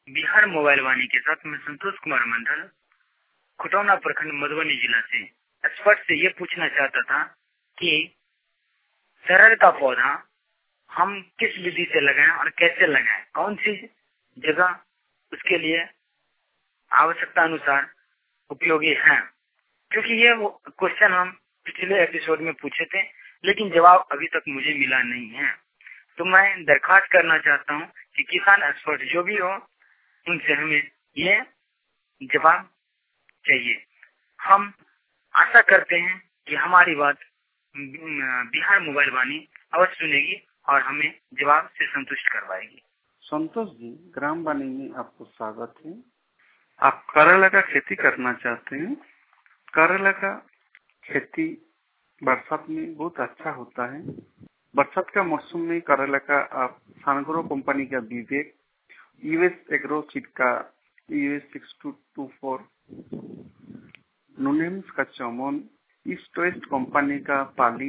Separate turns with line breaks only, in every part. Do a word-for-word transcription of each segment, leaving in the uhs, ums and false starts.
Bihar mobile वाणी के साथ मैं संतोष कुमार मंडल, खुटौना प्रखंड, मधुबनी जिला से एक्सपर्ट से ये पूछना चाहता था कि सरल का पौधा हम किस विधि से लगाएं और कैसे लगाएं, कौन सी जगह उसके लिए आवश्यकता अनुसार उपयोगी है। क्योंकि ये क्वेश्चन हम पिछले एपिसोड में पूछे थे, लेकिन जवाब अभी तक मुझे मिला नहीं है। तो मैं दरख्वास्त करना चाहता हूँ कि किसान एक्सपर्ट जो भी हो, उनसे हमें ये जवाब चाहिए। हम आशा करते हैं कि हमारी बात बिहार मोबाइल वाणी अवश्य सुनेगी और हमें जवाब से संतुष्ट करवाएगी।
संतोष जी, ग्राम वाणी में आपको स्वागत है। आप करेला का खेती करना चाहते हैं। करेला का खेती बरसात में बहुत अच्छा होता है। बरसात का मौसम में करेला का आप सानग्रो कंपनी का विवेक, यूएस एग्रो सीड का US six to to four, नुनेम्स का चौमन, ईस्ट वेस्ट कंपनी का पाली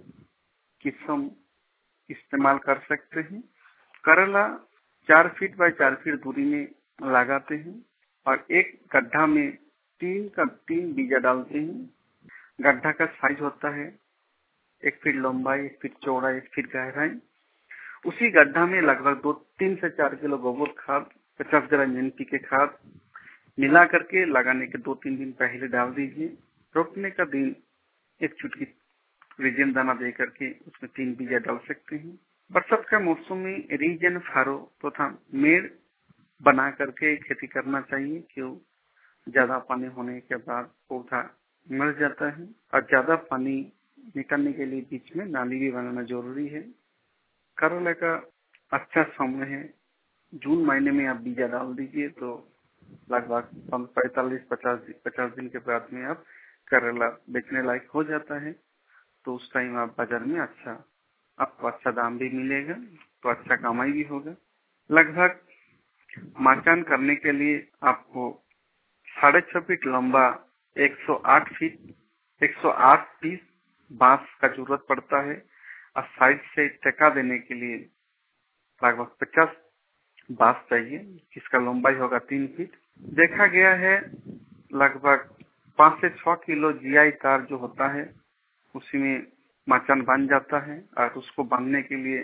किस्म इस्तेमाल कर सकते हैं। करेला चार फीट बाय चार फीट दूरी में लगाते हैं और एक गड्ढा में तीन का तीन बीजा डालते हैं। गड्ढा का साइज होता है एक फीट लंबाई, एक फीट चौड़ा, एक फीट गहराई। उसी गड्ढा में लगभग दो तीन से चार किलो गोबर खाद, पचास ग्राम एनपीके खाद मिला करके लगाने के दो तीन दिन पहले डाल दीजिए। रोपने का दिन एक चुटकी रीजन दाना दे करके उसमें तीन बीजा डाल सकते हैं। बरसात का मौसम में रीजन फारो तथा तो मेड़ बना करके खेती करना चाहिए, क्यों ज्यादा पानी होने के बाद पौधा मर जाता है और ज्यादा पानी निकालने के लिए बीच में नाली भी बनाना जरूरी है। करेला का अच्छा समय है जून महीने में। आप बीजा डाल दीजिए तो लगभग पैंतालीस पचास पचास दिन के बाद में आप करेला बेचने लायक हो जाता है। तो उस टाइम आप बाजार में अच्छा आपको अच्छा दाम भी मिलेगा, तो अच्छा कमाई भी होगा। लगभग मचान करने के लिए आपको साढ़े छह फीट लंबा एक सौ आठ फीट एक सौ आठ पीस बांस का जरूरत पड़ता है और साइड से टेका देने के लिए लगभग पचास बांस चाहिए, जिसका लंबाई होगा तीन फीट। देखा गया है लगभग पाँच से छह किलो जीआई तार जो होता है उसी में मचान बन जाता है और उसको बांधने के लिए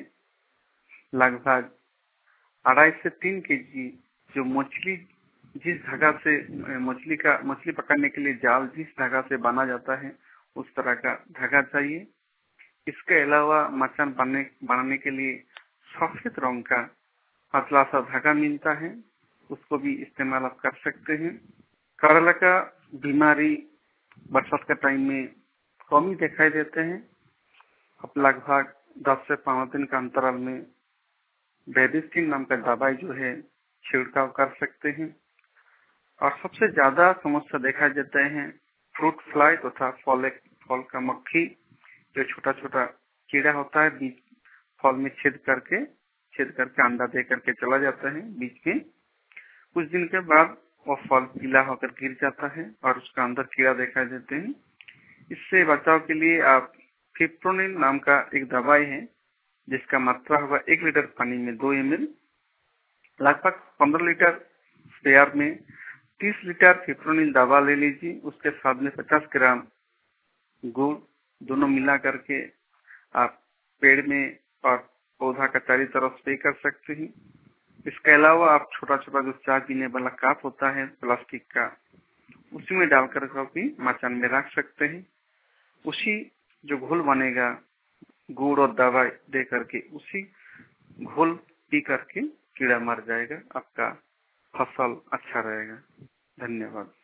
लगभग अढ़ाई से तीन के जी जो मछली जिस धागा से मछली का मछली पकड़ने के लिए जाल जिस धागा से बना जाता है उस तरह का धागा चाहिए। इसके अलावा मचान बनने बनाने के लिए सफेद रंग का पतला सा धागा मिलता है, उसको भी इस्तेमाल आप कर सकते हैं। करेला का बीमारी बरसात के टाइम में कम ही दिखाई देते हैं। अब लगभग दस से पंद्रह दिन का अंतराल में बेबिस्टिन नाम का दवाई जो है छिड़काव कर सकते हैं। और सबसे ज्यादा समस्या देखा जाता है फ्रूट फ्लाई तथा फल फल का मक्खी, जो छोटा छोटा कीड़ा होता है बीज फल में छेद करके छेद करके अंडा दे करके चला जाता है बीच में। कुछ दिन के बाद वो फल पीला होकर गिर जाता है और उसका अंदर कीड़ा दिखाई देते हैं। इससे बचाव के लिए आप फिप्रोनिल नाम का एक दवाई है जिसका मात्रा होगा एक लीटर पानी में दो एम एल, लगभग पंद्रह लीटर स्प्रेयर में तीस लीटर फिप्रोनिल दवा ले लीजिए। उसके साथ में पचास ग्राम गुड़ दोनों मिला करके आप पेड़ में और पौधा का चारों तरफ स्प्रे कर सकते हैं। इसके अलावा आप छोटा छोटा जो चाय पीने वाला कप होता है प्लास्टिक का, उसी में डालकर भी मचान में रख सकते हैं। उसी जो घोल बनेगा गुड़ और दवाई दे करके उसी घोल पी करके कीड़ा मर जाएगा, आपका फसल अच्छा रहेगा। धन्यवाद।